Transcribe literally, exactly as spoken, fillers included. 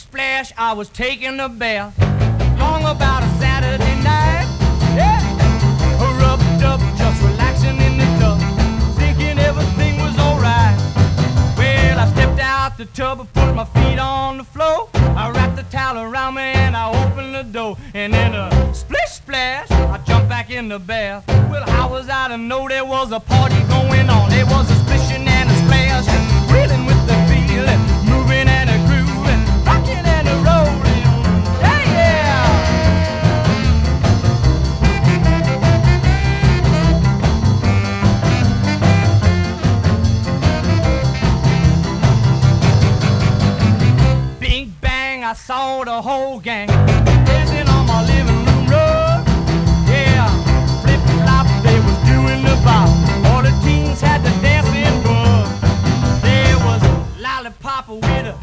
splash, I was taking a bath. Long about a Saturday night. Yeah. Rubbed up, just relaxing in the tub, thinking everything was alright. Well, I stepped out the tub and put my feet on the floor. I wrapped the towel around me and I opened the door. And then a splish splash, I jumped back in the bath. Well, how was I to know there was a party going on? There was a splishing and a splash and reeling with the feeling, moving and a grooving, rocking and a rolling. Yeah, yeah. Bing bang, I saw the whole gang dancing on my living room rug. Yeah, flip flop, they was doing the bop. All the teens had the dancing bug. There was a lollipop with a